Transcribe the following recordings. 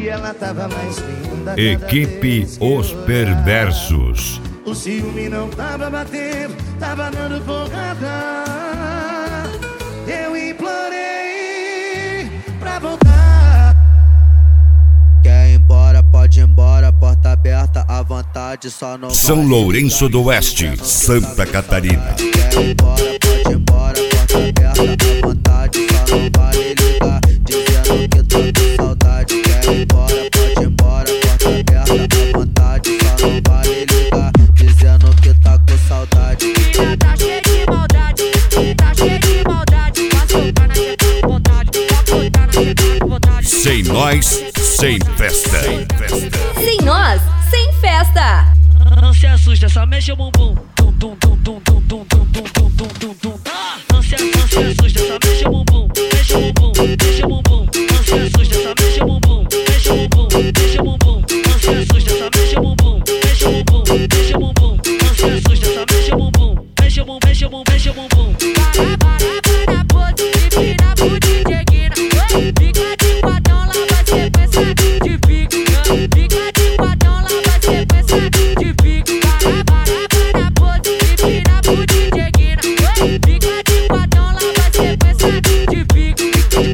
E ela tava mais linda. Equipe Os Perversos. O ciúme não tava batendo, tava dando porrada. Eu implorei pra voltar. Quer ir embora, pode ir embora, porta aberta, à vontade, só não São Lourenço do Oeste, Santa Catarina. Quer ir embora, pode ir embora, porta aberta, à vontade, só não vale ligar, dizendo que tô com saudade. Quer ir embora, pode ir embora, porta aberta, à vontade, só não vale ligar, dizendo que tá com saudade. Menina tá cheia de maldade, tá cheia de maldade. Vai soltar na chega com vontade, vai botar na chega com vontade. Sem nós, sem festa. Sem nós, sem festa. Não se assusta, só mexe o bumbum. Tum tum tum tum tum tum tum tum tum tum tum tum. Não se assusta, só mexe o bumbum. Mexe o bumbum, mexe o bumbum. Não se assusta, só mexe o bumbum. Mexe o bumbum, mexe o bumbum. Não se assusta, só mexe o bumbum. Mexe o bumbum, mexe o bumbum. Não se assusta, só mexe o bumbum. Mexe o bumbum, mexe o bumbum, mexe o bumbum. Para, pose, empina pro DJ Guina. Fica de quadrão, lá vai sequência de pique. Fica de quadrão, lá vai sequência de pique. Para, pose, empina pro DJ Guina. Fica de quadrão, lá vai sequência de pique.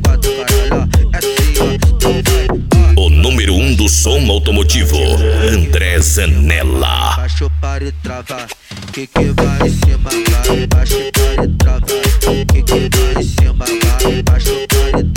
O número 1 do som automotivo, André Zanella. Baixo para e trava, que vai em cima, vai, baixo para e trava, que vai em cima, vai, baixo para e